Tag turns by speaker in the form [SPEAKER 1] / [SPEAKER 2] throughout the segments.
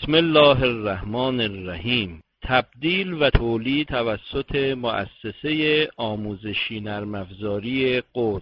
[SPEAKER 1] بسم الله الرحمن الرحیم. تبدیل و تولید توسط مؤسسه آموزشی نرم افزاری قدس.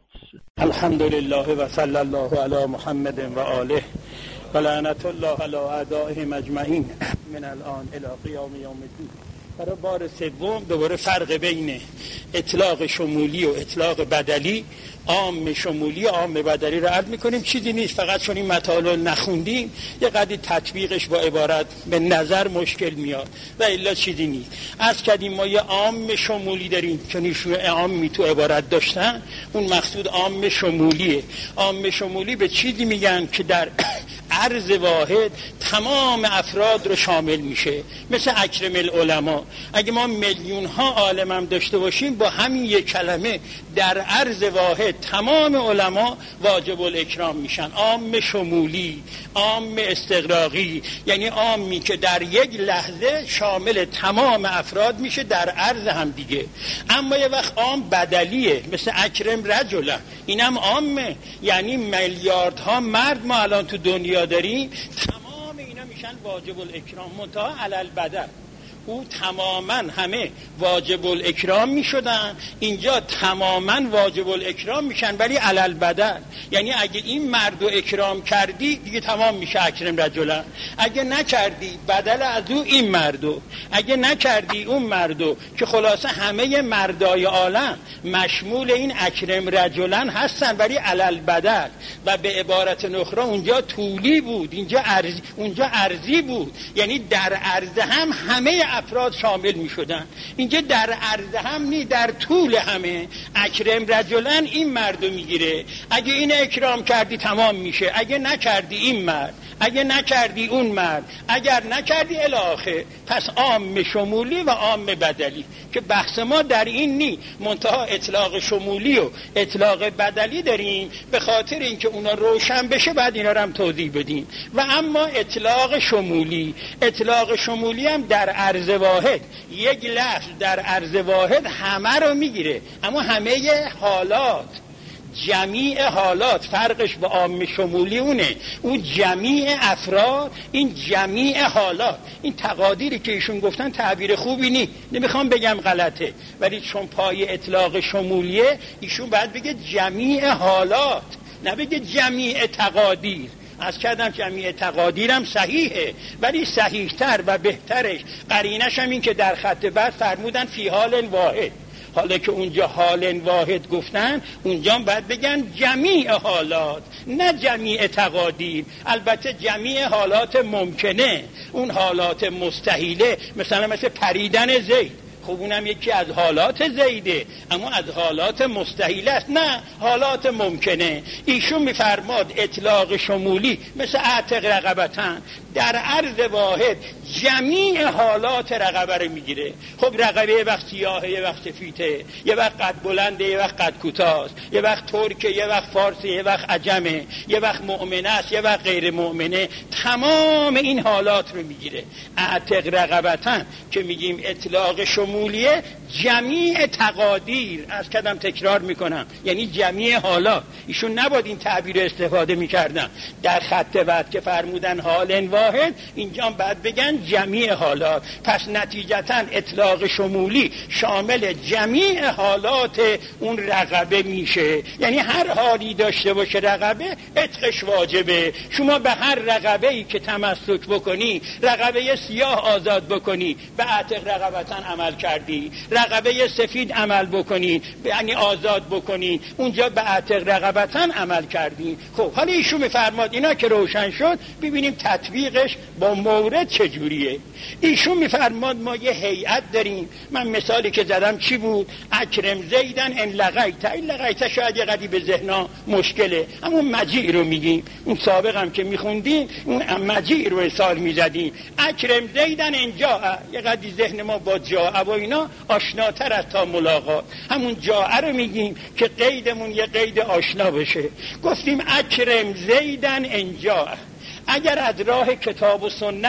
[SPEAKER 2] الحمدلله و صلی الله علی محمد و آله و لعنت الله علی اعدائهم اجمعین من الان الی قیام یوم الدین. برای بار سوم دوباره فرق بین اطلاق شمولی و اطلاق بدلی، عام شمولی عام بدلی رو عرض میکنیم. چیزی نیست، فقط چون این مطالب نخوندیم یه قدری تطبیقش با عبارت به نظر مشکل میاد و الا چیزی نیست. عرض کردیم ما یه عام شمولی داریم، چون ایشون عامی تو عبارت داشتن، اون مقصود عام شمولیه. عام شمولی به چیزی میگن که در عرض واحد تمام افراد رو شامل میشه، مثل اکرم العلماء. اگه ما میلیون ها عالم هم داشته باشیم، با همین یک کلمه در عرض واحد تمام علما واجب الاکرام میشن. عام شمولی، عام استغراقی، یعنی عامی که در یک لحظه شامل تمام افراد میشه در عرض هم دیگه. اما یه وقت عام بدلیه، مثل اکرم رجلا، اینم عامه، یعنی میلیاردها مرد ما الان تو دنیا داریم، تمام اینا میشن واجب الاکرام، منتها علل بدل. او تماما همه واجب الاکرام میشدن، اینجا تماما واجب الاکرام میشن ولی علل بدل. یعنی اگه این مردو اکرام کردی دیگه تمام میشه اکرم رجلا، اگه نکردی بدل از او این مردو، اگه نکردی اون مردو، که خلاصه همه مردای عالم مشمول این اکرم رجلا هستن ولی علل بدل. و به عبارت اخرى اونجا طولی بود، اونجا عرضی بود، یعنی در عرض هم همه افراد شامل می شدن. اینجا در عرض هم نی، در طول همه. اکرم رجلن این مردو میگیره، اگه این اکرام کردی تمام میشه، اگه نکردی این مرد، اگه نکردی اون مرد، اگر نکردی الاخه. پس عام شمولی و عام بدلی، که بحث ما در این نی، منتها اطلاق شمولی و اطلاق بدلی داریم به خاطر اینکه اونا روشن بشه بعد اینا رو هم توضیح بدیم. و اما اطلاق شمولی هم در عرض واحد، یک لفظ در عرض واحد همه رو میگیره، اما همه حالات، جمیع حالات. فرقش با عام شمولی اونه، اون جمیع افراد، این جمیع حالات. این تقادیری که ایشون گفتن تعبیر خوبی نی، نمیخوام بگم غلطه، ولی چون پای اطلاق شمولیه ایشون باید بگه جمیع حالات، نه بگه جمیع تقادیر. از کردم جمیع تقادیرم صحیحه، ولی صحیحتر و بهترش قرینش هم این که در خط بعد فرمودن فی حال واحد. حالا که اونجا حال واحد گفتن، اونجا باید بگن جمیع حالات، نه جمیع تقادیر. البته جمیع حالات ممکنه، اون حالات مستحیله، مثلا مثل پریدن زید، خب اونم یکی از حالات زیده، اما از حالات مستحیل است، نه حالات ممکنه. ایشون میفرماد اطلاق شمولی مثل اعتق رقبتن، در عرض واحد جمیع حالات رقبه رو میگیره. خب رقبه یه وقت سیاهه، یه وقت سفیده، یه وقت قد بلنده، یه وقت قد کوتاست، یه وقت ترکه، یه وقت فارسی، یه وقت عجمه، یه وقت مؤمنه است، یه وقت غیر مؤمنه. تمام این حالات رو میگیره. اعتق رقبتن که میگیم اطلاق شمولیه، جمیع تقادیر، از کدام تکرار میکنم، یعنی جمیع حالات. ایشون نباید این تعبیر استفاده میکردن در خط بعد که فرمودن حال واحد، اینجا بعد بگن جمیع حالات. پس نتیجتا اطلاق شمولی شامل جمیع حالات اون رقبه میشه، یعنی هر حالی داشته باشه رقبه عتقش واجبه. شما به هر رقبه‌ای که تمسک بکنی، رقبه سیاه آزاد بکنی، به عتق رقبتن عمل کردی، رقبه سفید عمل بکنی یعنی آزاد بکنی، اونجا به عتق رقبتن عمل کردی. خب حالا ایشون میفرماد اینا که روشن شد، ببینیم تطبیقش با مورد چجوریه. ایشون میفرماد ما یه هیئت داریم، من مثالی که زدم چی بود؟ اکرم زیدن ان لقیت. این لقیت شاید یه قدری به ذهنا مشکله، اما مجیع رو میگیم. اون سابق هم که میخوندیم اون مجیع رو مثال میزدیم. اکرم زیدن ان جاء، یه قدری ذهن ما با جاء و اینا آشناتر از تا ملاقات. همون جاء رو میگیم که قیدمون یه قید آشنا بشه. گفتیم اکرم زیدن ان جاء، اگر از راه کتاب و سنت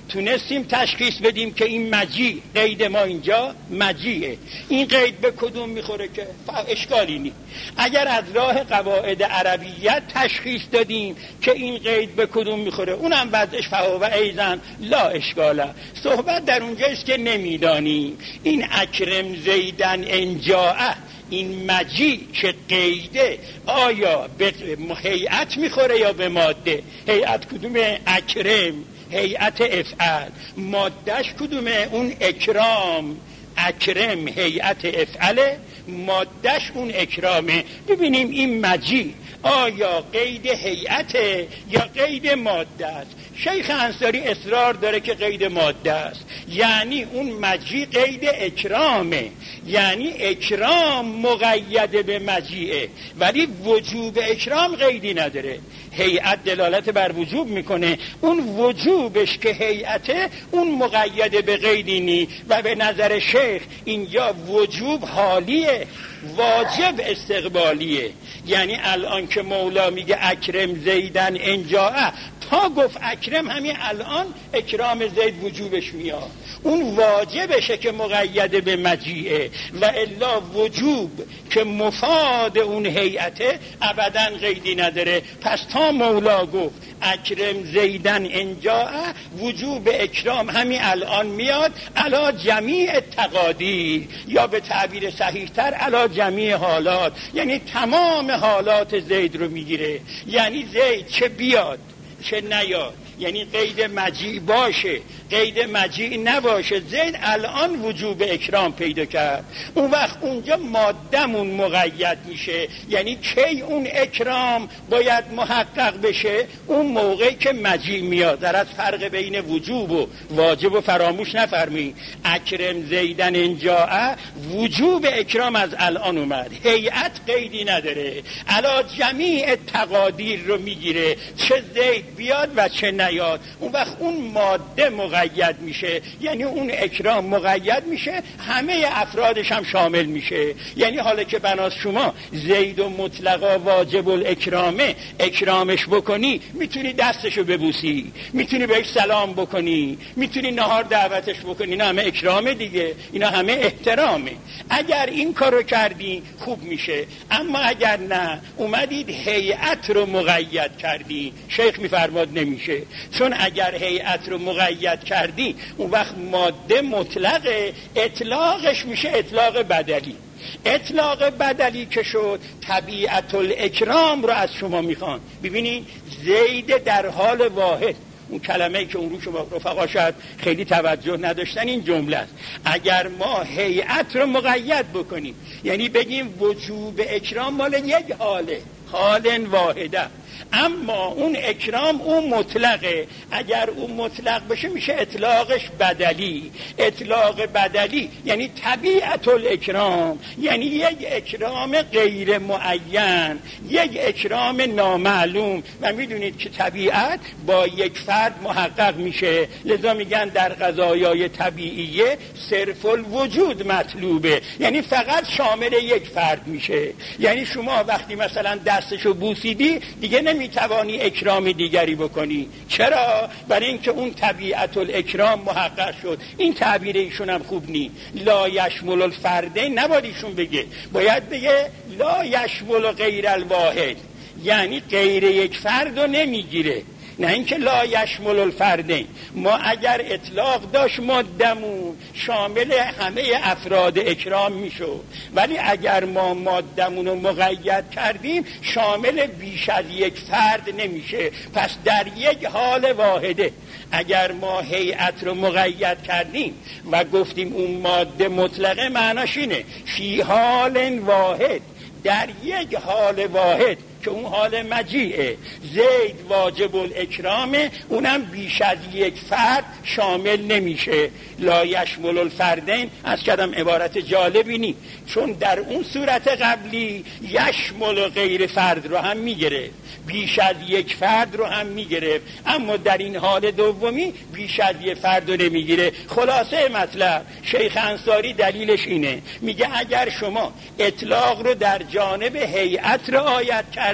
[SPEAKER 2] تونستیم تشخیص بدیم که این مجیع، قید ما اینجا مجیعه. این قید به کدوم میخوره که اشکالی نیست. اگر از راه قواعد عربیت تشخیص دادیم که این قید به کدوم میخوره، اونم بعدش فهو ایزن لا اشکاله. صحبت در اونجاست که نمیدانیم این اکرم زیدن انجاء، این مجیع که قیده آیا به هیئت میخوره یا به ماده؟ هیئت کدومه؟ اکرم، هیئت افعل. مادهش کدومه؟ اون اکرام. اکرم هیئت افعله، مادهش اون اکرامه. ببینیم این مجیع آیا قید هیئته یا قید ماده است. شیخ انصاری اصرار داره که قید ماده است، یعنی اون مجیع قید اکرامه، یعنی اکرام مقید به مجیعه، ولی وجوب اکرام قیدی نداره. هیئت دلالت بر وجوب میکنه، اون وجوبش که هیئته اون مقید به قیدی نی و به نظر شیخ اینجا وجوب حالیه، واجب استقبالیه. یعنی الان که مولا میگه اکرم زیدن انجاء، تا گفت اکرم همین الان اکرام زید وجوبش میاد، اون واجبشه که مقید به مجیعه، و الا وجوب که مفاد اون هیئته ابدا قیدی نداره. پس تا مولا گفت اکرم زیدن انجاء، وجوب اکرام همین الان میاد علا جمیع تقادیر، یا به تعبیر صحیح تر علا جمیع حالات، یعنی تمام حالات زید رو میگیره. یعنی زید چه بیاد چه نیاد، یعنی قید مجیع باشه قید مجیع نباشه، زید الان وجوب اکرام پیدا کرد. اون وقت اونجا ماده‌مون مقید میشه، یعنی کی اون اکرام باید محقق بشه؟ اون موقعی که مجیع میاد. در از فرق بین وجوب و واجب و فراموش نفرمایید. اکرم زیدن انجاء، وجوب اکرام از الان اومد، هیئت قیدی نداره، علا جمیع تقادیر رو میگیره، چه زید بیاد و چه نیاد. اون وقت اون ماده مقید میشه، یعنی اون اکرام مقید میشه، همه افرادش هم شامل میشه. یعنی حالا که بناس شما زید و مطلقا واجب الاکرامه، اکرامش بکنی، میتونی دستشو ببوسی، میتونی بهش سلام بکنی، میتونی نهار دعوتش بکنی، اینا همه اکرامه دیگه، اینا همه احترامه. اگر این کارو کردی خوب میشه. اما اگر نه اومدید هیئت رو مقید کردی، شیخ میفرماد نمیشه. چون اگر هیئت رو مقید کردی اون وقت ماده مطلقه، اطلاقش میشه اطلاق بدلی. اطلاق بدلی که شد طبیعت الاکرام رو از شما میخوان. ببینید زید در حال واحد، اون کلمه‌ای که اون رو شما رفقا شاید خیلی توجه نداشتن، این جمله است. اگر ما هیئت رو مقید بکنیم، یعنی بگیم وجوب اکرام مال یک حاله، حال واحده، اما اون اکرام اون مطلقه، اگر اون مطلق بشه میشه اطلاقش بدلی. اطلاق بدلی یعنی طبیعت الاکرام، یعنی یک اکرام غیر معین، یک اکرام نامعلوم. و میدونید که طبیعت با یک فرد محقق میشه، لذا میگن در قضایای طبیعیه صرف الوجود مطلوبه، یعنی فقط شامل یک فرد میشه. یعنی شما وقتی مثلا دستشو بوسیدی دیگه نمیتوانی اکرام دیگری بکنی. چرا؟ برای اینکه اون طبیعت الاکرام محقق شد. این تعبیر ایشون هم خوب نی. لا یشمل الفردین نباید ایشون بگه، باید بگه لا یشمل غیر الواحد، یعنی غیر یک فرد رو نمیگیره، نه اینکه لا یشمل الفردین. ما اگر اطلاق داشت مادمون شامل همه افراد اکرام میشد، ولی اگر ما مادمون رو مقید کردیم شامل بیش از یک فرد نمیشه. پس در یک حال واحده اگر ما هیئت رو مقید کردیم و گفتیم اون ماده مطلقه، معناش اینه فی حال واحد، در یک حال واحد که اون حال مجیعه، زید واجب الاکرامه، اونم بیش از یک فرد شامل نمیشه. لا یشمل الفردین از کدام عبارت جالبی نی، چون در اون صورت قبلی یشمل غیر فرد رو هم میگرفت، بیش از یک فرد رو هم میگرفت، اما در این حال دومی بیش از یک فرد رو نمیگیره. خلاصه مطلب شیخ انصاری دلیلش اینه، میگه اگر شما اطلاق رو در جانب هیئت رعایت کردید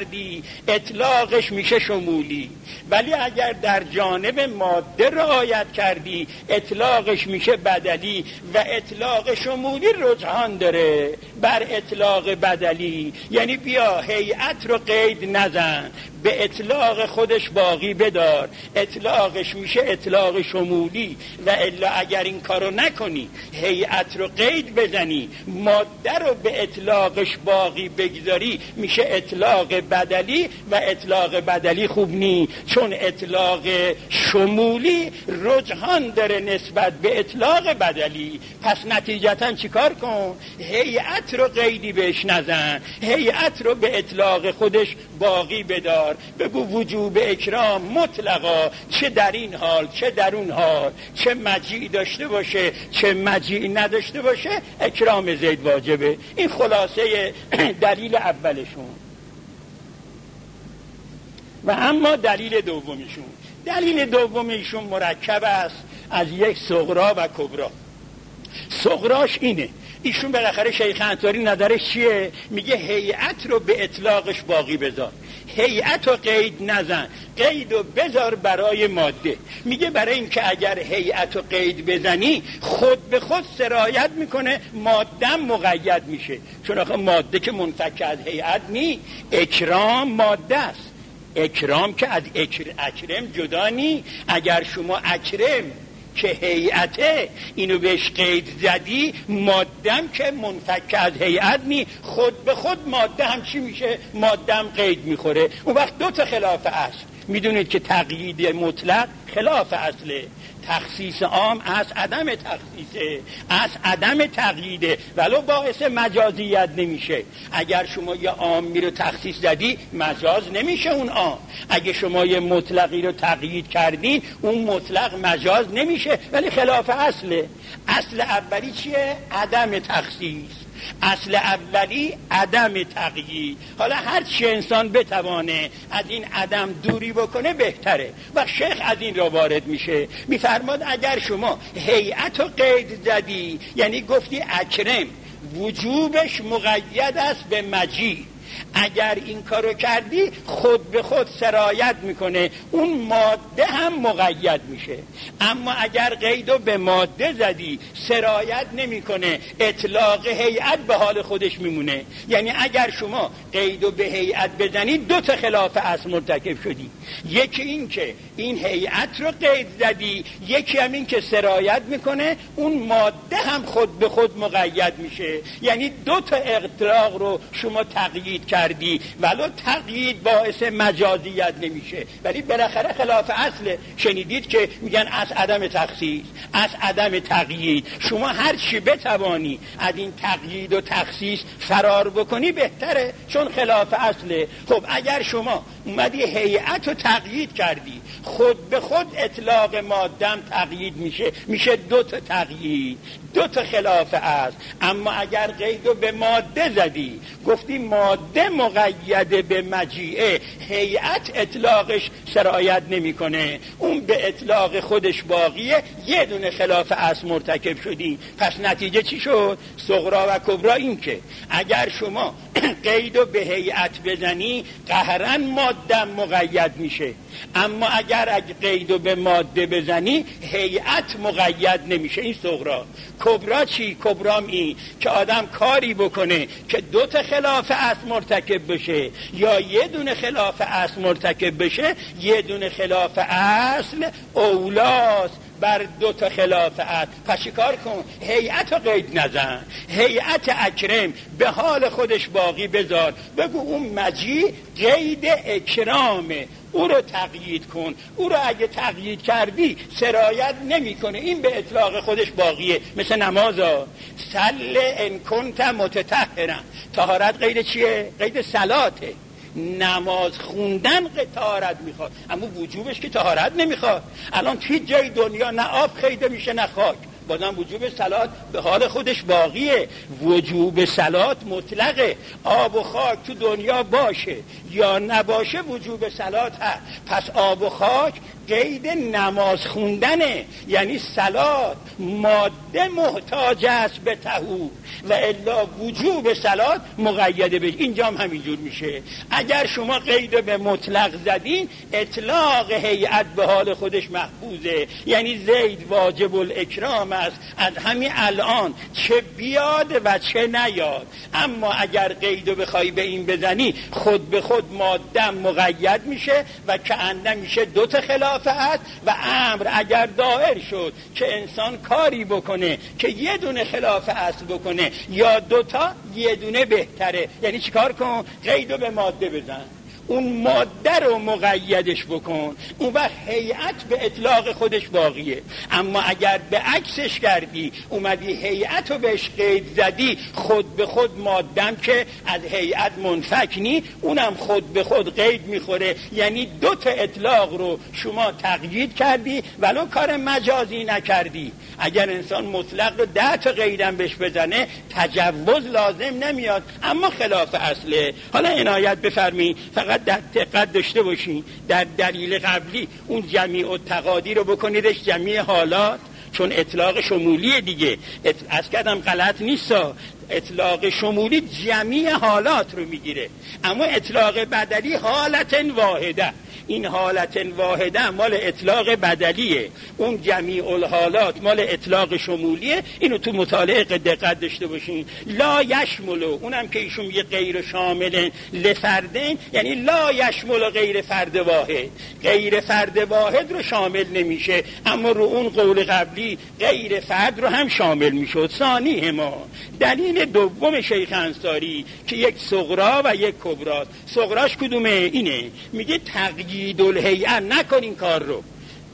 [SPEAKER 2] کردی اطلاقش میشه شمولی، ولی اگر در جانب ماده رعایت کردی اطلاقش میشه بدلی و اطلاق شمولی رجحان داره بر اطلاق بدلی. یعنی بیا هیئت رو قید نزن، به اطلاق خودش باقی بدار، اطلاقش میشه اطلاق شمولی. و الا اگر این کارو نکنی، هیئت رو قید بزنی، ماده رو به اطلاقش باقی بگذاری، میشه اطلاق بدلی و اطلاق بدلی خوب نی، چون اطلاق شمولی رجحان داره نسبت به اطلاق بدلی. پس نتیجتا چیکار کن؟ هیئت رو قیدی بهش نزن، هیئت رو به اطلاق خودش باقی بدار. بگو وجوب اکرام مطلقا، چه در این حال چه در اون حال، چه مجیع داشته باشه چه مجیع نداشته باشه، اکرام زید واجبه. این خلاصه دلیل اولشون. و اما دلیل دومیشون، دلیل دومیشون مرکب است از یک صغرا و کبرا. صغراش اینه، ایشون بالاخره شیخ انصاری نظرش چیه؟ میگه هیئت رو به اطلاقش باقی بذار، هیئت رو قید نزن، قید رو بذار برای ماده. میگه برای اینکه اگر هیئت رو قید بزنی خود به خود سرایت میکنه، ماده مقید میشه، چون آخه ماده که منفک از هیئت نی، اکرام ماده است، اکرام که از اکرم جدا نی. اگر شما اکرم که هیئته اینو بهش قید زدی، مادم که منفک از هیئت نی، خود به خود ماده هم چی میشه؟ مادم قید میخوره. اون وقت دو تا خلاف اصل. میدونید که تقیید مطلق خلاف اصله، تخصیص عام از عدم تخصیصه، از عدم تقییده، ولو باعث مجازیت نمیشه. اگر شما یه عامی رو تخصیص زدی مجاز نمیشه اون عام، اگه شما یه مطلقی رو تقیید کردین اون مطلق مجاز نمیشه، ولی خلاف اصله. اصل اولی چیه؟ عدم تخصیص. اصل اولی عدم تقیید. حالا هر چی انسان بتوانه از این عدم دوری بکنه بهتره. و شیخ از این را وارد میشه، میفرماد اگر شما هیئت رو قید زدی، یعنی گفتی اکرم وجوبش مقید است به مجیع، اگر این کارو کردی خود به خود سرایت میکنه، اون ماده هم مقید میشه. اما اگر قیدو به ماده زدی سرایت نمیکنه، اطلاق هیئت به حال خودش میمونه. یعنی اگر شما قیدو به هیئت بزنی دو تا خلاف اصل مرتکب شدی، یکی این که این هیئت رو قید زدی، یکی هم این که سرایت میکنه، اون ماده هم خود به خود مقید میشه. یعنی دو تا اطلاق رو شما تقیید کردی، ولو تقیید باعث مجازیت نمیشه، ولی بالاخره خلاف اصله. شنیدید که میگن از عدم تخصیص، از عدم تقیید. شما هر چی بتوانی از این تقیید و تخصیص فرار بکنی بهتره، چون خلاف اصله. خب اگر شما اومدی هیئت رو تقیید کردی، خود به خود اطلاق مادم تقیید میشه دو تا تقیید، دو تا خلاف است. اما اگر قیدو به ماده زدی، گفتی ماده مقیده به مجیعه، هیئت اطلاقش سرایت نمیکنه، اون به اطلاق خودش باقیه، یه دونه خلاف اصل مرتکب شدی. پس نتیجه چی شد؟ صغرا و کبرا این که اگر شما قیدو به هیئت بزنی قهرن ماده مقید میشه، اما اگر قیدو به ماده بزنی هیئت مقید نمیشه. این صغرا. کبرا چی؟ کبرام این که آدم کاری بکنه که دو تا خلاف اصل مرتکب بشه، یا یه دونه خلاف اصل مرتکب بشه، یه دونه خلاف اصل اولاست بر دو تا خلاف اصل. پس چیکار کن؟ هیئت رو قید نزن، هیئت اکرم به حال خودش باقی بذار، بگو اون مجیع قید اکرامه، او رو تقیید کن. او رو اگه تقیید کردی سرایت نمیکنه، این به اطلاق خودش باقیه. مثل نمازا، صل ان کنت متطهرا، طهارت قید چیه؟ قید صلاته. نماز خوندن طهارت میخواد، اما وجوبش که طهارت نمیخواد. الان توی جای دنیا نه آب خیده میشه نه خاک، بازم وجوب صلات به حال خودش باقیه. وجوب صلات مطلقه، آب و خاک تو دنیا باشه یا نباشه وجوب صلات هست. پس آب و خاک قید نماز خوندنه، یعنی صلات ماده محتاج است به طهور و الا وجوب صلات مقیده به اینجا هم همینجور میشه. اگر شما قید به مطلق زدین اطلاق هیئت به حال خودش محفوظه، یعنی زید واجب الاکرام است از همین الان چه بیاد و چه نیاد. اما اگر قیدو بخوای به این بزنی خود به خود ماده مقید میشه و کأنه میشه دو تا خلافه است و امر اگر دائر شد که انسان کاری بکنه که یه دونه خلاف اصل بکنه یا دوتا، یه دونه بهتره. یعنی چیکار کن؟ قیدو به ماده بزن، اون ماده رو مقیدش بکن، اون وقت هیئت به اطلاق خودش باقیه. اما اگر به عکسش کردی، اومدی هیئت رو بهش قید زدی، خود به خود مادم که از هیئت منفک نی، اونم خود به خود قید میخوره. یعنی دو تا اطلاق رو شما تقیید کردی ولو کار مجازی نکردی. اگر انسان مطلق رو 10 تا قیدم بهش بزنه تجوز لازم نمیاد، اما خلاف اصله. حالا عنایت بفرمی، فقط دقت داشته باشین در دلیل قبلی اون جمیع التقادیر رو بکنیدش جمیع حالات، چون اطلاق شمولی دیگه. از کردم غلط نیست، اطلاق شمولی جمیع حالات رو میگیره، اما اطلاق بدلی حالت واحده. این حالت واحده مال اطلاق بدلیه، اون جمیع الحالات مال اطلاق شمولیه. اینو تو مطالعه دقت داشته باشین. لا یشملو، اونم که ایشون میگه غیر شامل لفردین، یعنی لا یشمل غیر فرد واحد، غیر فرد واحد رو شامل نمیشه، اما رو اون قول قبلی غیر فرد رو هم شامل میشد. ثانی ما دلیل دوم شیخ انصاری که یک صغرا و یک کبرا. صغراش کدومه؟ اینه، میگه تقیید الهیئه نکنین کار رو،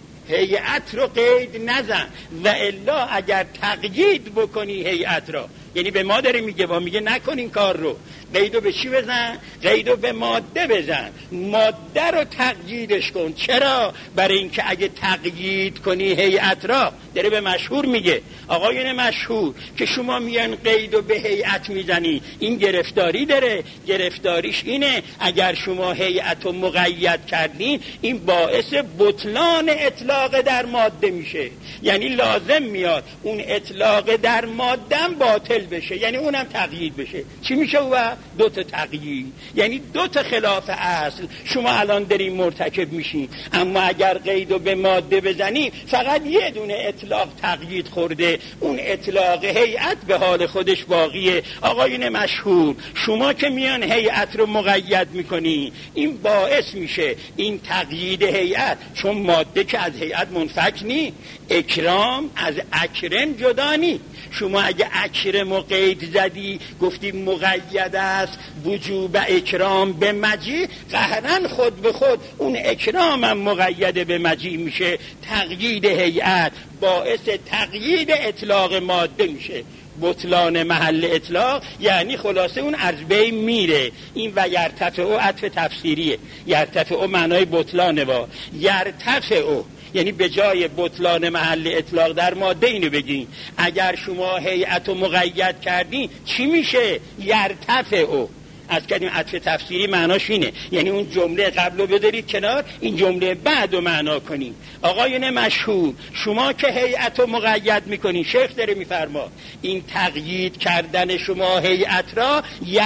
[SPEAKER 2] هیئت رو قید نزن و الا اگر تقیید بکنی هیئت را، یعنی به ما داره میگه، با میگه نکنین کار رو، قیدو به چی بزن؟ قیدو به ماده بزن، ماده رو تقییدش کن. چرا؟ برای اینکه اگه تقیید کنی هیئت را، داره به مشهور میگه، آقایون مشهور که شما میان قیدو به هیئت میزنی، این گرفتاری داره. گرفتاریش اینه اگر شما هیئت رو مقید کردین، این باعث بطلان اطلاق در ماده میشه. یعنی لازم میاد اون اطلاق در ماده باطل بشه، یعنی اونم تقیید بشه. چی میشه؟ و دو تا تقیید، یعنی دو تا خلاف اصل شما الان دارین مرتکب میشین. اما اگر قیدو به ماده بزنی فقط یه دونه اطلاق تقیید خورده، اون اطلاق هیئت به حال خودش باقیه. آقایون مشهور شما که میان هیئت رو مقید میکنی، این باعث میشه این تقیید هیئت، چون ماده که از هیئت منفک نی، اکرام از اکرم جدا نی. شما اگه اکرم و قید زدی گفتی مقید است وجوب اکرام به مجی، قهرن خود به خود اون اکرام هم مقید به مجی میشه. تقیید هیئت باعث تقیید اطلاق ماده میشه، بطلان محل اطلاق، یعنی خلاصه اون از بین میره. این و یرتفع او عطف تفسیریه، یرتفع او معنای بطلانه، با یرتفع او یعنی به جای بطلان محل اطلاق در ماده اینو بگین. اگر شما هیئت رو مقید کردین چی میشه؟ یرتفع او. از کردیم عطف تفسیری معناش اینه، یعنی اون جمله قبل رو بذارید کنار، این جمله بعد رو معنا کنید. آقایون مشهور شما که هیئت رو مقید میکنین، شیخ داره میفرما این تقیید کردن شما هیئت را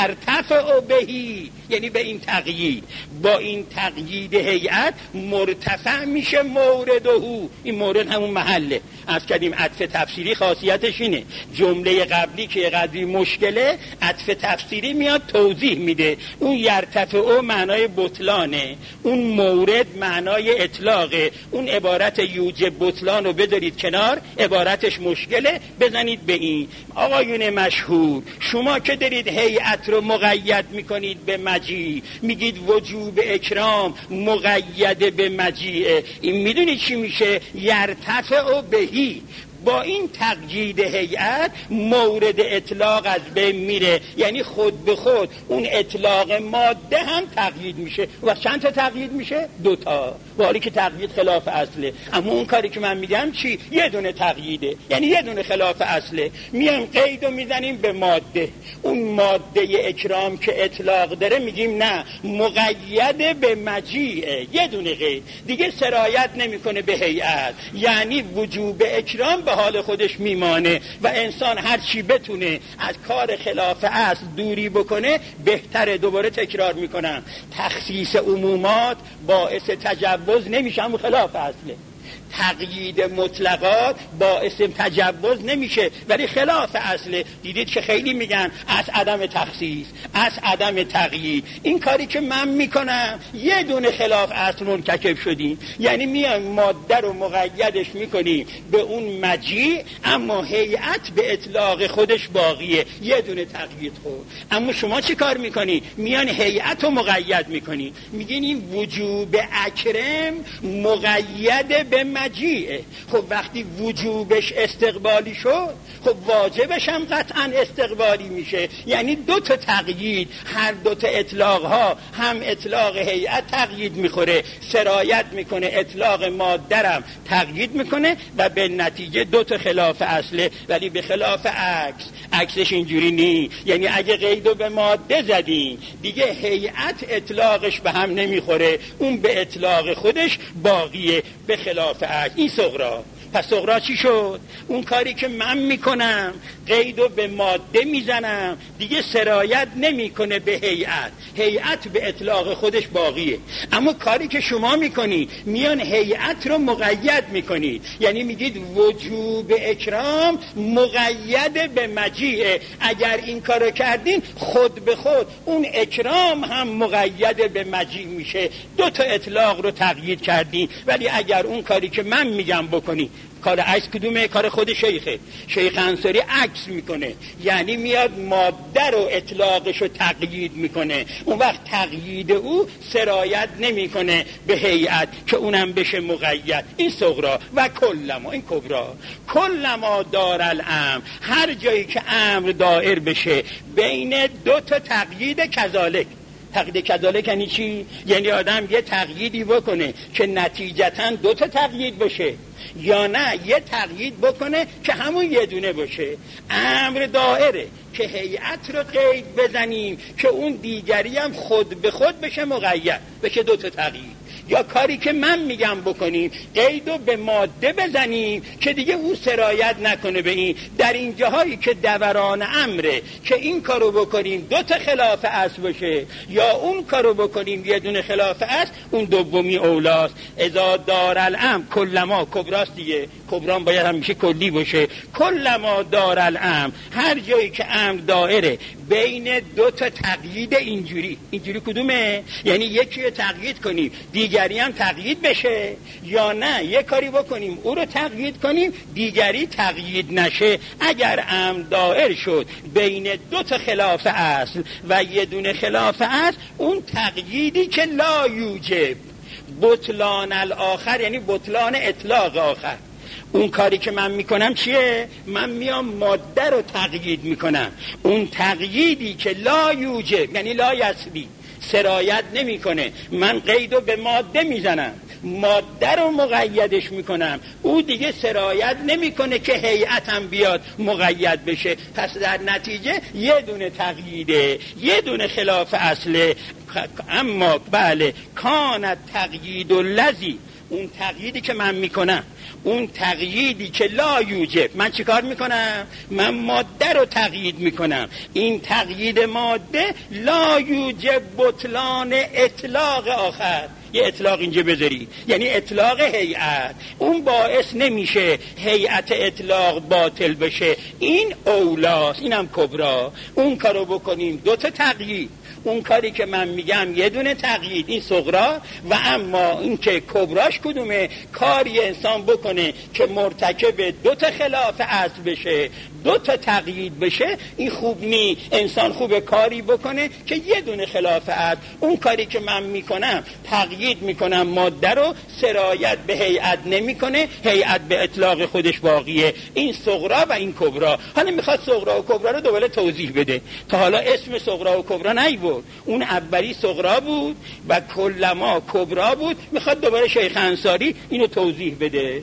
[SPEAKER 2] یرتفع بهی، یعنی به این تقیید، با این تقیید هیئت مرتفع میشه مورده. این مورد همون محله. از کردیم عطف تفسیری خاصیتش اینه، جمله قبلی که قدری مشکله، عطف تفسیری میاد توضیح میده. اون یرتفع او معنای بطلانه، اون مورد معنای اطلاقه. اون عبارت یوجب بطلان رو بذارید کنار، عبارتش مشکله، بزنید به این. آقایون مشهور شما که دارید هیئت رو مقید میکنید به مجیع، میگید وجوب اکرام مقید به مجیع، این میدونید چی میشه؟ یرتفع بهی، با این تقیید هیئت مورد اطلاق از بین میره، یعنی خود به خود اون اطلاق ماده هم تقیید میشه. و چند تا تقیید میشه؟ 2 تا، ولی که تقیید خلاف اصله. اما اون کاری که من میگم چی؟ یه دونه تقییده، یعنی یه دونه خلاف اصله. میام قیدو میزنیم به ماده، اون ماده اکرام که اطلاق داره میگیم نه، مقید به مجیئه، یه دونه قید دیگه سرایت نمیکنه به هیئت، یعنی وجوب اکرام به حال خودش میمانه و انسان هر چی بتونه از کار خلاف اصل دوری بکنه بهتره. دوباره تکرار میکنم، تخصیص عمومات باعث تجوز نمیشه، اما خلاف اصله. تقیید مطلقات باعث تجوز نمیشه ولی خلاف اصله. دیدید که خیلی میگن از عدم تخصیص، از عدم تقیید. این کاری که من میکنم یه دونه خلاف اصل مرتکب شدیم، یعنی میایم ماده رو مقیدش میکنیم به اون مجیء، اما هیئت به اطلاق خودش باقیه، یه دونه تقیید خود. اما شما چی کار میکنی؟ میان هیئت رو مقید میکنی، میگین این وجوب اکرم مقید به مجیئه. خب وقتی وجوبش استقبالی شد، خب واجبش هم قطعا استقبالی میشه. یعنی 2 تا تقیید، هر 2 تا اطلاق ها، هم اطلاق هیئت تقیید میخوره، سرایت میکنه، اطلاق مادرم تقیید میکنه و به نتیجه 2 تا خلاف اصله. ولی به خلاف عکسش اینجوری نی. یعنی اگه قیدو به ماده زدیم دیگه هیئت اطلاقش به هم نمیخوره، اون به اطلاق خودش باقیه، به خلاف عکس. این صغرا. پس صغرا چی شد؟ اون کاری که من میکنم قیدو به ماده میزنم دیگه سرایت نمیکنه به هیئت، هیئت به اطلاق خودش باقیه. اما کاری که شما میکنی میان هیئت رو مقید میکنید، یعنی میگید وجوب اکرام مقید به مجیئه. اگر این کارو کردین خود به خود اون اکرام هم مقید به مجیء میشه، 2 تا اطلاق رو تقیید کردین. ولی اگر اون کاری که من میگم بکنی، کار عکس کدومه؟ کار خود شیخه. شیخ انصاری عکس میکنه، یعنی میاد ماده رو اطلاقش رو تقیید میکنه، اون وقت تقیید او سرایت نمیکنه به هیئت که اونم بشه مقید. این صغرا. و کلما، این کبرا، کلما دار الامر، هر جایی که امر دائر بشه بین 2 تا تقیید کذالک. تقیید کذالک یعنی چی؟ یعنی آدم یه تقییدی بکنه که نتیجتاً 2 تا تقیید بشه، یا نه یه تقیید بکنه که همون یه دونه باشه. امر دائره که هیئت رو قید بزنیم که اون دیگری هم خود به خود بشه مقید، بشه 2 تا تقیید. یا کاری که من میگم بکنیم قیدو به ماده بزنیم که دیگه او سرایت نکنه به این. در این جاهایی که دوران امره که این کارو بکنیم 2 تا خلاف اصل باشه، یا اون کارو بکنیم یه دونه خلاف اصل، اون دومی اولاست. اذا دار الامر، کلما کبراست دیگه، کبران باید همیشه کلی باشه. کلما دار الامر، هر جایی که امر دائره بین 2 تا تقیید اینجوری کدومه؟ یعنی یکی رو تقیید کنیم دیگری هم تقیید بشه، یا نه یه کاری بکنیم او رو تقیید کنیم دیگری تقیید نشه. اگر امر دائر شد بین 2 تا خلاف اصل و یه دونه خلاف اصل، اون تقییدی که لا یوجب بطلان الاخر، یعنی بطلان اطلاق آخر. اون کاری که من میکنم چیه؟ من میام ماده رو تقیید میکنم، اون تقییدی که لا یوجب یعنی لا یسری، سرایت نمیکنه، من قیدو به ماده میزنم، ماده رو مقیدش میکنم، او دیگه سرایت نمیکنه که هیئتم بیاد مقید بشه. پس در نتیجه یه دونه تقییده، یه دونه خلاف اصله. اما بله کانت تقیید الذی، اون تقییدی که من میکنم، اون تقییدی که لا یوجب، من چیکار میکنم؟ من ماده رو تقیید میکنم. این تقیید ماده لا یوجب بطلان اطلاق آخر. یه اطلاق اینجا بذاری، یعنی اطلاق هیئت، اون باعث نمیشه هیئت اطلاق باطل بشه. این اولاست، اینم کبرا. اون کارو بکنیم 2 تا تقیید، اون کاری که من میگم یه دونه تقیید، این صغرا، و اما این که کبراش کدومه؟ کاری انسان بکنه که مرتکب دو تا خلاف اصل بشه، دو تا تقیید بشه، این خوب نی. انسان خوب کاری بکنه که یه دونه خلاف اصل. اون کاری که من میکنم تقیید میکنم ماده رو، سرایت به هیئت نمیکنه، هیئت به اطلاق خودش باقیه. این صغرا و این کبرا. حالا میخواد صغرا و کبرا رو دوباره توضیح بده. تا حالا اسم صغرا و کبرا نیورد، اون اولی صغرا بود و کلما کبرا بود. میخواد دوباره شیخ انصاری اینو توضیح بده.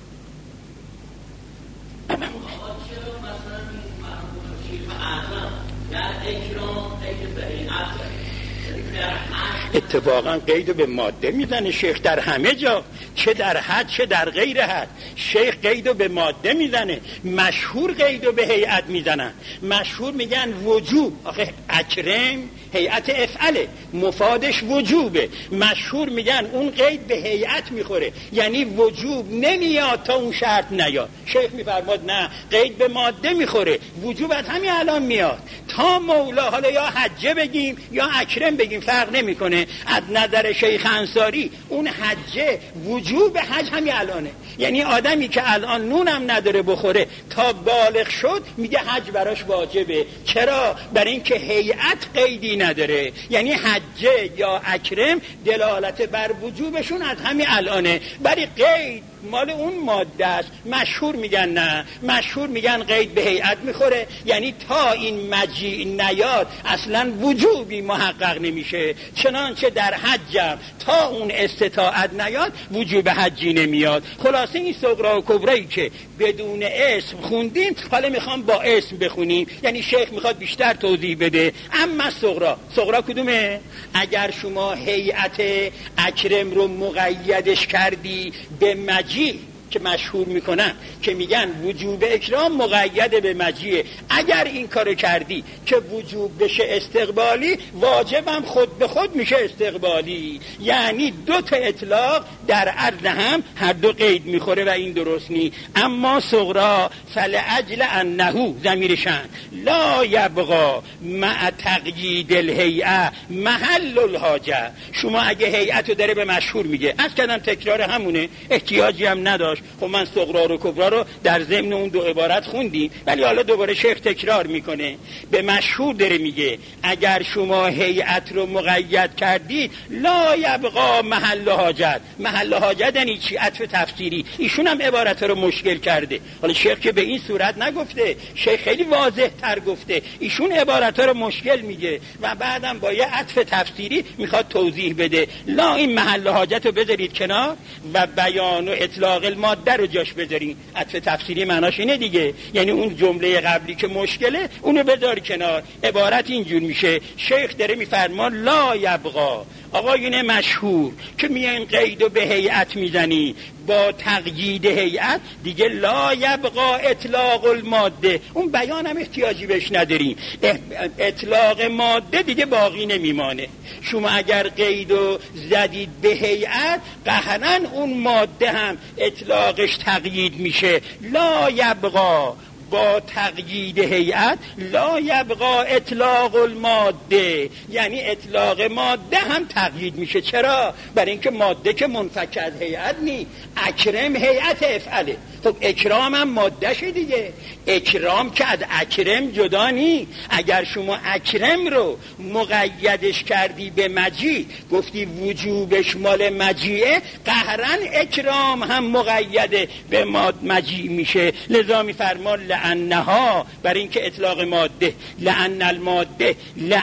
[SPEAKER 2] اتفاقا قید به ماده میزنه شیخ در همه جا، چه در حد چه در غیر حد. شیخ قید به ماده میزنه، مشهور قید به هیئت میزنن. مشهور میگن وجوب، آخه اکرم هیئت افعله، مفادش وجوبه. مشهور میگن اون قید به هیئت میخوره، یعنی وجوب نمیاد تا اون شرط نیاد. شیخ میفرماد نه، قید به ماده میخوره، وجوب از همین الان میاد تا مولا. حالا یا حجه بگیم یا اکرم بگیم فرق نمیکنه. از نظر شیخ انصاری اون حجه وجوب حج همین الانه، یعنی آدمی که الان نونم نداره بخوره تا بالغ شد میگه حج براش واجبه. چرا؟ برای اینکه هیئت قیدی نداره، یعنی حجه یا اکرم دلالت بر وجوبشون از همین الانه، برای قید مال اون ماده است. مشهور میگن نه، مشهور میگن قید به هیئت میخوره، یعنی تا این مجیء نیاد اصلا وجوبی محقق نمیشه. چنانچه در حجم تا اون استطاعت نیاد وجوب حجی نمیاد. خلاصه این صغرا و کبرایی که بدون اسم خوندیم حالا میخوام با اسم بخونیم، یعنی شیخ میخواد بیشتر توضیح بده. اما صغرا کدومه؟ اگر شما هیئت اکرم رو مقیدش کردی به مجیء که مشهور میکنن که میگن وجوب اکرام مقید به مجیء، اگر این کارو کردی که وجوب بشه استقبالی، واجبم خود به خود میشه استقبالی. یعنی دو تا اطلاق در عرض هم هر دو قید میخوره و این درست نی. اما صغرا فلعجل انه ضمیرشن لا یبقا مع تقیید الهیئه محل الحاجه. شما اگه هیئت رو داره به مشهور میگه، از کردم تکرار همونه، احتیاجی هم نداشت. خب من صغرا و کبرا رو در ضمن اون دو عبارت خوندیم، ولی حالا دوباره شیخ تکرار میکنه. به مشهور داره میگه اگر شما هیئت رو مقید کردی لا یبقا محل حاجت. محل حاجت یعنی چی؟ عطف تفسیری. ایشون هم عبارت رو مشکل کرده. حالا شیخ که به این صورت نگفته، شیخ خیلی واضح تر گفته. ایشون عبارت رو مشکل میگه و بعدم با یه عطف تفسیری میخواد توضیح بده. لا، این محل حاجت رو بذارید کنار و بیان و اطلاق الماده رو جاش بذارید. عطف تفسیری معناش اینه دیگه، یعنی اون جمله قبلی که مشکله اونو بذار کنار. عبارت اینجور میشه، شیخ داره میفرما لا یبقا. آقایون مشهور که میان قید و به هیئت میزنی با تقیید هیئت دیگه لا یبقا اطلاق الماده، اون بیان هم احتیاجی بهش نداریم. اطلاق ماده دیگه باقی نمیمانه. شما اگر قید و زدید به هیئت قهرن اون ماده هم اطلاقش تقیید میشه. لا یبقا با تقیید هیئت لا یبقا اطلاق الماده، یعنی اطلاق ماده هم تقیید میشه. چرا؟ برای اینکه ماده که منفک از هیئت نی، اکرم هیئت افعله. خب اکرام هم ماده شه دیگه، اکرام که از اکرم جدا نی. اگر شما اکرم رو مقیدش کردی به مجیء، گفتی وجوبش مال مجیعه، قهرن اکرام هم مقیده به مجیء میشه. لذا میفرما لعنها، برای اینکه اطلاق ماده، لعن الماده،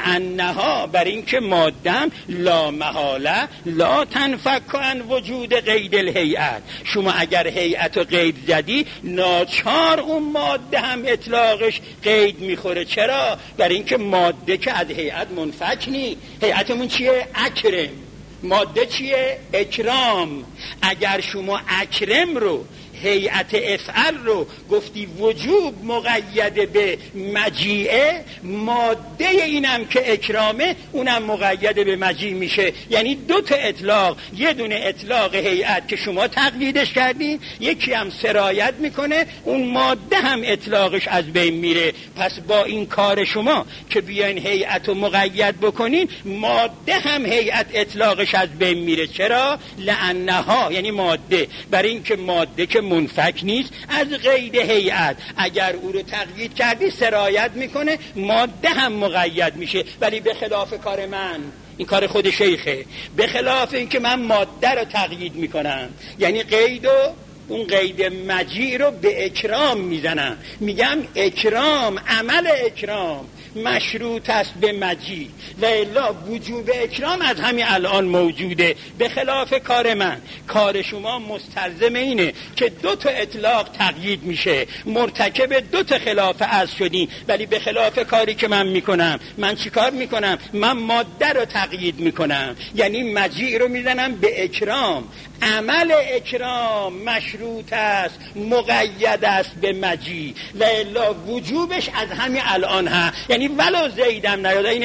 [SPEAKER 2] لعنها برای اینکه ماده لا محاله لا تنفک عن وجود قید الهیئت. شما اگر هیئت و قید زدی ناچار اون ماده هم اطلاقش قید میخوره. چرا؟ برای اینکه ماده که از هیئت منفک نی. هیئتمون چیه؟ اکرم. ماده چیه؟ اکرام. اگر شما اکرم رو هیئت افعل رو گفتی وجوب مقید به مجیعه، ماده اینم که اکرامه اونم مقید به مجیع میشه. یعنی دو تا اطلاق، یه دونه اطلاق هیئت که شما تقییدش کردین، یکی هم سرایت میکنه، اون ماده هم اطلاقش از بین میره. پس با این کار شما که بیاین هیئت رو مقید بکنین، ماده هم هیئت اطلاقش از بین میره. چرا؟ لانها، یعنی ماده، برای اینکه ماده که منفک نیست از قید هیئت، اگر او رو تقیید کردی سرایت میکنه، ماده هم مقید میشه. ولی به خلاف کار من، این کار خود شیخه، به خلاف اینکه من ماده رو تقیید میکنم، یعنی قید و اون قید مجیع رو به اکرام میزنم، میگم اکرام، عمل اکرام مشروط است به مجیع و الا وجوب اکرام از همین الان موجوده. به خلاف کار من، کار شما مستلزم اینه که دو تا اطلاق تقیید میشه، مرتکب دو تا خلاف اصل شدین. ولی به خلاف کاری که من میکنم، من چی کار میکنم؟ من ماده رو تقیید میکنم، یعنی مجیع رو میزنم به اکرام. عمل اکرام مشروط است، مقید است به مجیع و الا وجوبش از همین الان ها. یعنی ولو زیدم نیاد، این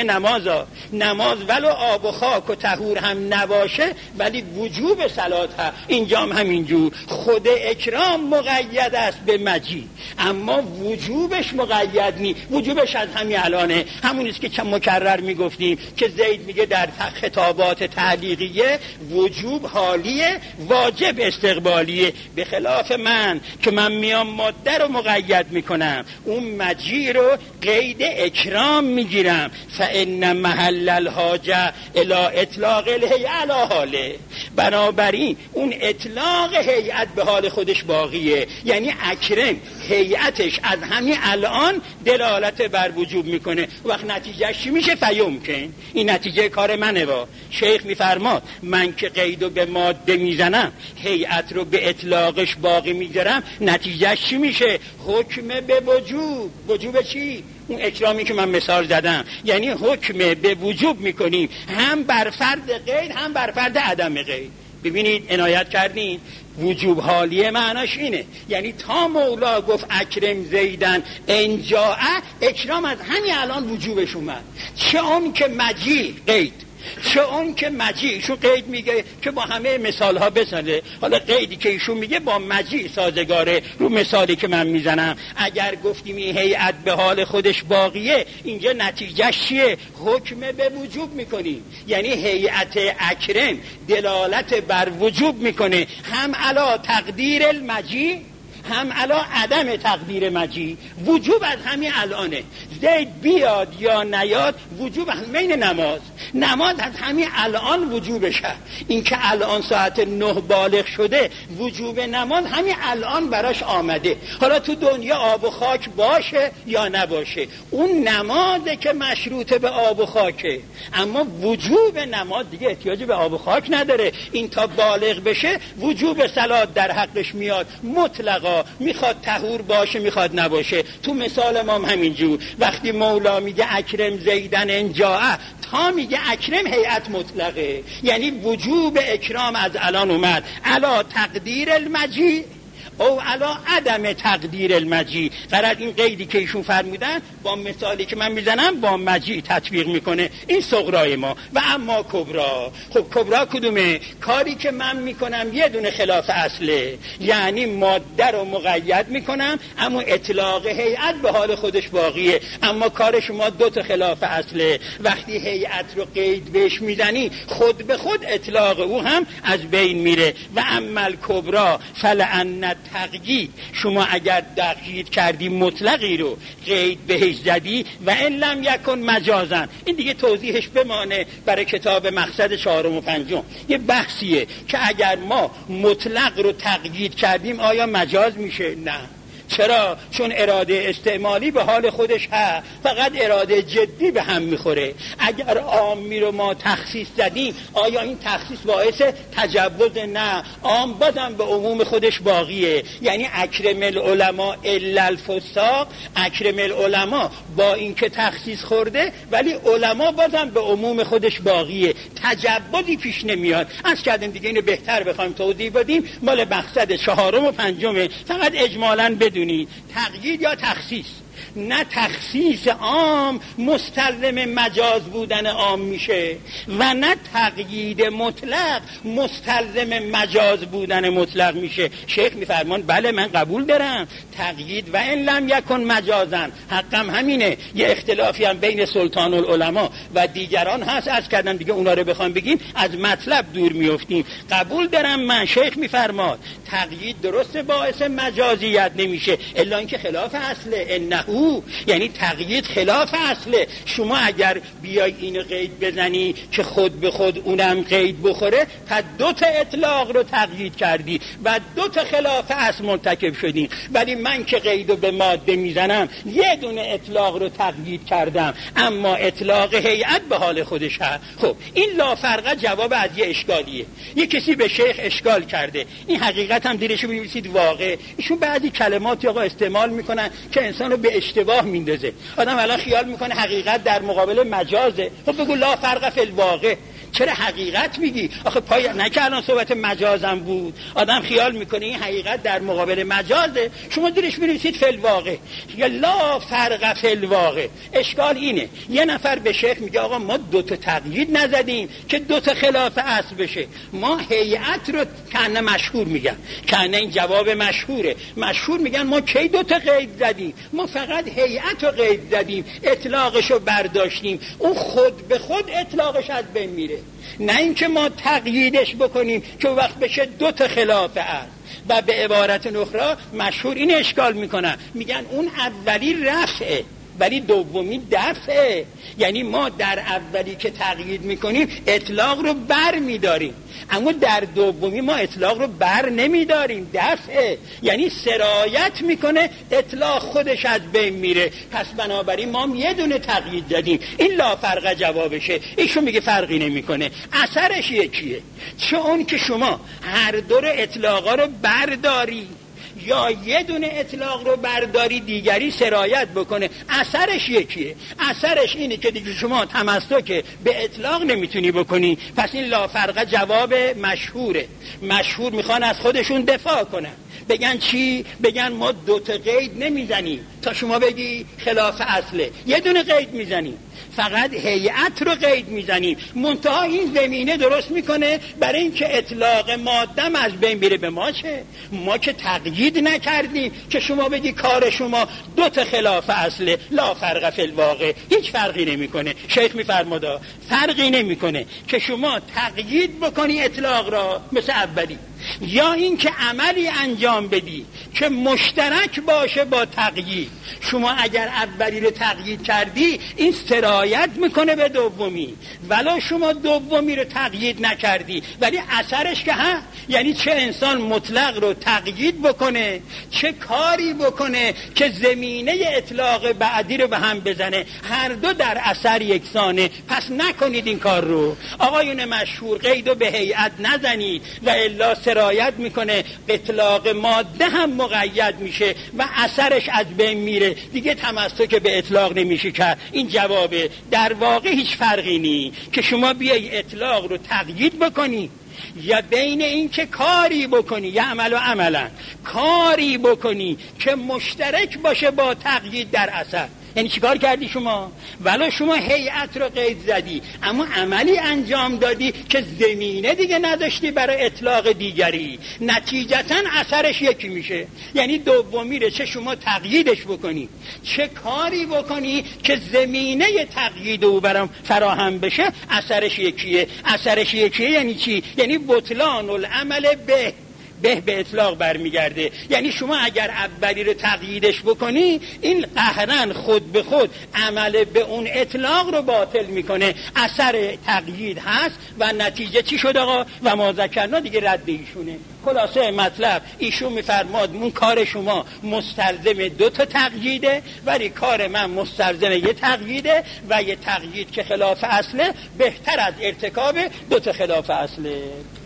[SPEAKER 2] نماز ولو آب و خاک و طهور هم نباشه ولی وجوب صلات ها اینجا هم همینجور. خود اکرام مقید است به مجیع اما وجوبش مقید نی، وجوبش از همین الانه. همونیست که مکرر میگفتیم که زید میگه در خطابات تعلیقیه وجوب حالیه، واجب استقبالیه. به خلاف من که من میام ماده رو مقید میکنم، اون مجیع رو قید اکرام میگیرم. فان محل الحاجه الی اطلاق الهیئه علی حاله. بنابراین اون اطلاق هیئت به حال خودش باقیه، یعنی اکرم هیئتش از همین الان دلالت بر وجوب میکنه. وقت نتیجهش چی میشه؟ فیمکن. این نتیجه کار منه. با شیخ میفرماد من که قیدو به ماده میزنم، هیئت رو به اطلاقش باقی میذارم، نتیجهش چی میشه؟ حکم به وجوب. وجوب چی؟ اون اکرامی که من مثال زدم، یعنی حکم به وجوب میکنیم هم بر فرد قید هم بر فرد عدم قید. ببینید عنایت کردین، وجوب حالیه معناش اینه، یعنی تا مولا گفت اکرم زیدن انجاء، اکرام از همین الان وجوبش اومد. چه اون که مجیع قید، چه اون که مجیع. ایشون قید میگه که با همه مثال ها بسازه، حالا قیدی که ایشون میگه با مجیع سازگاره. رو مثالی که من میزنم، اگر گفتیم این هیئت به حال خودش باقیه، اینجا نتیجهش چیه؟ حکم به وجوب میکنیم، یعنی هیئت اکرم دلالت بر وجوب میکنه، هم علا تقدیر المجیع هم علا عدم تقدیر مجیع. وجوب از همین الانه، زید بیاد یا نیاد وجوب همین. نماز از همین الان وجوبشه. این که الان ساعت 9 بالغ شده، وجوب نماز همین الان براش آمده. حالا تو دنیا آب و خاک باشه یا نباشه، اون نمازه که مشروط به آب و خاکه، اما وجوب نماز دیگه احتیاج به آب و خاک نداره. این تا بالغ بشه وجوب صلات در حقش میاد مطلقا، میخواد طهور باشه میخواد نباشه. تو مثال ما همینجور، وقتی مولا میگه اکرم زیدن انجاء، تا میگه اکرم هیئت مطلقه، یعنی وجوب اکرام از الان اومد، علا تقدیر المجیع او علا عدم تقدیر المجیع. قرار این قیدی که ایشون فرمودن با مثالی که من میزنم با مجیع تطبیق میکنه. این صغرای ما. و اما کبرا، خب کبرا کدومه؟ کاری که من میکنم یه دونه خلاف اصله، یعنی ماده رو مقید میکنم اما اطلاق هیئت به حال خودش باقیه. اما کار شما دو تا خلاف اصله. وقتی هیئت رو قید بهش میزنی، خود به خود اطلاق او هم از بین میره. و اما کبرا فلعن تقیید، شما اگر تقیید کردی مطلقی رو قید بهش زدی و ان لم یکن مجازن، این دیگه توضیحش بمانه برای کتاب مقصد 4 و 5. یه بحثیه که اگر ما مطلق رو تقیید کردیم آیا مجاز میشه؟ نه، چرا؟ چون اراده استعمالی به حال خودش هست، فقط اراده جدی به هم میخوره. اگر عامی رو ما تخصیص زدیم، آیا این تخصیص باعث تجوز؟ نه، عام بازم به عموم خودش باقیه. یعنی اکرم العلماء الا الفساق، اکرم العلماء با اینکه تخصیص خورده ولی علما بازم به عموم خودش باقیه، تجوزی پیش نمیاد. از کردیم دیگه اینو بهتر بخوایم توضیح بدیم، مال مقصد 4 و 5. فقط اجمالاً بدونید تقیید یا تخصیص. نه تخصیص عام مستلزم مجاز بودن عام میشه و نه تقیید مطلق مستلزم مجاز بودن مطلق میشه. شیخ میفرمان بله من قبول دارم تقیید و ان لم یکن مجازن، حقم همینه. یه اختلافی هم بین سلطان العلماء و دیگران هست، از کردن دیگه اونا رو بخوام بگیم از مطلب دور میافتیم. قبول دارم من. شیخ میفرماد تقیید درست باعث مجازیت نمیشه الا اینکه خلاف اصله. انه یعنی تقیید خلاف اصله. شما اگر بیای این قید بزنی که خود به خود اونم قید بخوره، پس 2 اطلاق رو تقیید کردی و 2 خلاف اصل مرتکب شدی. ولی من که قیدو به ماده میزنم 1 اطلاق رو تقیید کردم، اما اطلاق هیئت به حال خودش هست. خب این لافرقه جواب از یه اشکالیه. یه کسی به شیخ اشکال کرده، این حقیقت هم دیرشو بنویسید واقع. ایشون بعضی کلماتی آقا استعمال میکنن که انسانو به اشتباه میندازه. آدم الان خیال میکنه حقیقت در مقابل مجازه. خب بگو لا فرق فی الواقع، چرا حقیقت میگی؟ آخه پای نکه الان صحبت مجازم بود. آدم خیال میکنه این حقیقت در مقابل مجازه، شما دیرش بنویسید فی الواقع یا لا فرق فی الواقع. اشکال اینه یه نفر به شیخ میگه آقا ما 2 تقیید نزدیم که 2 خلاف اصل بشه، ما هیئت رو کنه مشهور میگن، کنه این جواب مشهوره. مشهور میگن ما کی 2 قید زدیم؟ ما فقط هیئت رو قید زدیم، اطلاقشو برداشتیم. اون خود به خود اطلاقش از بین میره، نه اینکه ما تقییدش بکنیم که وقت بشه 2 خلاف اصل. و به عبارت اخرى مشهور این اشکال میکنن، میگن اون اولی رفعه ولی دومی دفعه. یعنی ما در اولی که تقیید میکنیم اطلاق رو بر میداریم، اما در دومی ما اطلاق رو بر نمیداریم، دفعه. یعنی سرایت میکنه، اطلاق خودش از بین میره. پس بنابراین ما هم 1 تقیید دادیم. این لا فرق جوابشه. ایشون میگه فرقی نمیکنه. اثرش یکیه، چون که شما هر 2 اطلاقا رو برداری یا 1 اطلاق رو برداری دیگری سرایت بکنه، اثرش یکیه. اثرش اینه که دیگه شما تمسک به اطلاق نمیتونی بکنی. پس این لا فرق جواب مشهوره. مشهور میخوان از خودشون دفاع کنن، بگن چی؟ بگن ما 2 قید نمیزنیم تا شما بگی خلاف اصله، 1 قید میزنیم، فقط هیئت رو قید میزنیم. منتها این زمینه درست میکنه برای اینکه اطلاق مادم از بین بره. به ما چه؟ ما که تقیید نکردیم که شما بگی کار شما 2 خلاف اصله. لا فرق فی الواقع، هیچ فرقی نمیکنه. شیخ میفرماده فرقی نمیکنه که شما تقیید بکنی اطلاق را مثل اولی، یا اینکه عملی انجام بدی که مشترک باشه با تقیید. شما اگر اولی رو تقیید کردی این سرایت میکنه به دومی، ولو شما دومی رو تقیید نکردی ولی اثرش که ها. یعنی چه انسان مطلق رو تقیید بکنه، چه کاری بکنه که زمینه اطلاق بعدی رو به هم بزنه، هر 2 در اثر یکسانه. پس نکنید این کار رو. آقایون مشهور قیدو به هیئت نزنید و الا سرایت میکنه، اطلاق ماده هم مقید میشه و اثرش از بین میره، دیگه تمسک به اطلاق نمیشه کرد. این جوابه. در واقع هیچ فرقی نی که شما بیای اطلاق رو تقیید بکنی یا بین این که کاری بکنی، یا عمل و عملا کاری بکنی که مشترک باشه با تقیید در اثر. یعنی چیکار کردی شما؟ ولو شما هیئت رو قید زدی اما عملی انجام دادی که زمینه دیگه نداشتی برای اطلاق دیگری، نتیجتاً اثرش یکی میشه. یعنی دومی رو چه شما تقییدش بکنی چه کاری بکنی که زمینه تقیید او برام فراهم بشه، اثرش یکیه. اثرش یکیه یعنی چی؟ یعنی بطلان العمل به به اطلاق برمیگرده. یعنی شما اگر اولی رو تقییدش بکنی، این قهرن خود به خود عمل به اون اطلاق رو باطل میکنه. اثر تقیید هست و نتیجه چی شد آقا؟ و ما ذکرنا دیگه رد ایشونه. خلاصه مطلب ایشون میفرماد اون کار شما مستلزم 2 تا تقییده، ولی کار من مستلزم 1 تقییده و 1 تقیید که خلاف اصله بهتر از ارتکاب 2 تا خلاف اصله.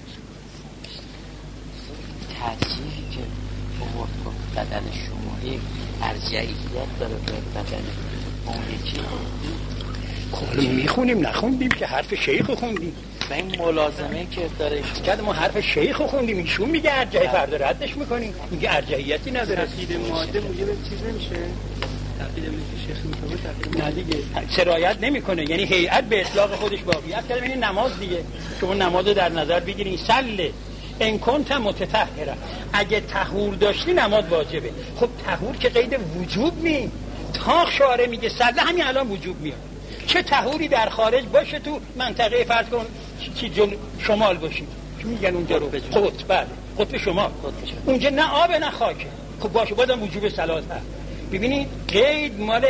[SPEAKER 3] ترجیحی که آورد گفت بدل شما یک ارجحیت داره به بدل اون یکی.
[SPEAKER 2] خب میخونیم نخوندیم که حرف شیخ خوندیم
[SPEAKER 3] و این ملازمه که داره
[SPEAKER 2] که ما حرف شیخ خوندیم، ایشون میگه ارجحی فردا ردش میکنیم، میگه ارجحیتی نداره.
[SPEAKER 4] تقیید ماده موجب چیز نمیشه؟ تقیید مثل شیخ میتونه
[SPEAKER 2] نه دیگه سرایت نمیکنه، یعنی هیئت به اطلاق خودش باقیت کرده. این نماز دیگه شما نماز در نظر بگیرین، صله ان کنت متطهرا، اگه طهور داشتی نماز واجبه. خب طهور که قید وجوب نی، تا شارع میگه صله همین الان وجوب میاد. چه طهوری در خارج باشه، تو منطقه فرض کن چی شمال باشی، چی میگن اونجا رو؟ قطب. بله قطب شمال، اونجا نه آب نه خاکه. خب باشه بازم وجوب صلات هست. ببینید قید مال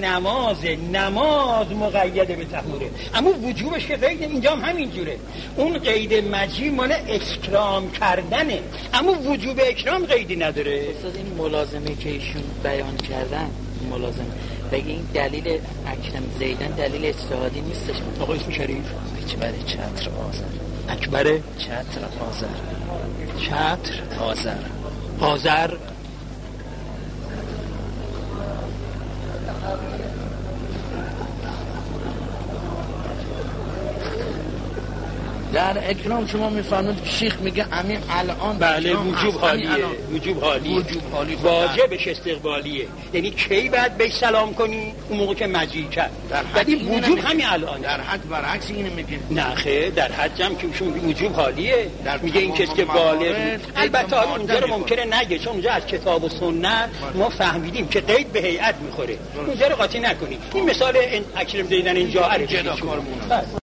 [SPEAKER 2] نماز مقیده به طهوره، اما وجوبش که قید اینجا هم همین جوره. اون قید مجی مال اکرام کردنه، اما وجوب اکرام قیدی نداره.
[SPEAKER 3] استاد این ملازمه که ایشون بیان کردن، ملازمه بگه این دلیل اکرم زیدن دلیل اجتهادی نیستش.
[SPEAKER 2] آقا اسم شریف
[SPEAKER 3] اکبر چتر آذر.
[SPEAKER 2] اکبر
[SPEAKER 3] چتر آذر.
[SPEAKER 2] چتر
[SPEAKER 3] آذر.
[SPEAKER 2] آذر.
[SPEAKER 5] در اکرام شما میفرمایید شیخ میگه همین الان
[SPEAKER 2] بله وجوب حالیه، وجوب حالیه، واجبش استقبالیه. یعنی کی بعد بهش سلام کنی؟ اون موقع که مجیع کرد. ولی وجوب همین الان.
[SPEAKER 5] در حج برعکس اینو میگه.
[SPEAKER 2] نه خیر، در حج هم که وجوب حالیه، میگه این کسی که بالغ. البته اونجا رو ممکنه نگه، چون اونجا از کتاب و سنت ما فهمیدیم که قید به هیئت میخوره، اونجا رو قاطی نکنی. این مثال اکرم دیدن اینجا